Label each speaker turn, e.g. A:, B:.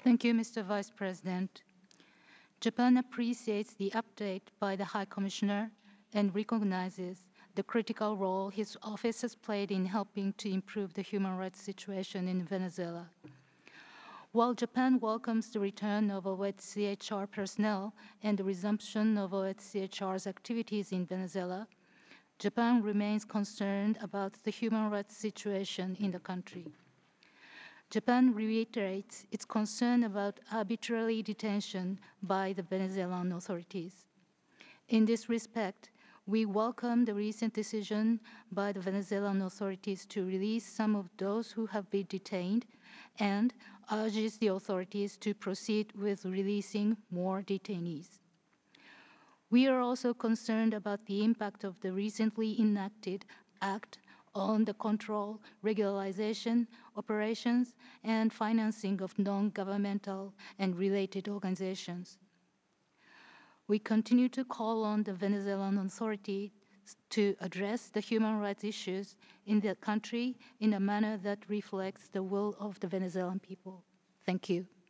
A: Thank you, Mr. Vice President. Japan appreciates the update by the High Commissioner and recognizes the critical role his office has played in helping to improve the human rights situation in Venezuela. While Japan welcomes the return of OHCHR personnel and the resumption of OHCHR's activities in Venezuela, Japan remains concerned about the human rights situation in the country. Japan reiterates its concern about arbitrary detention by the Venezuelan authorities. In this respect, we welcome the recent decision by the Venezuelan authorities to release some of those who have been detained and urges the authorities to proceed with releasing more detainees. We are also concerned about the impact of the recently enacted act on the control, regularization, operations, and financing of non-governmental and related organizations. We continue to call on the Venezuelan authorities to address the human rights issues in the country in a manner that reflects the will of the Venezuelan people. Thank you.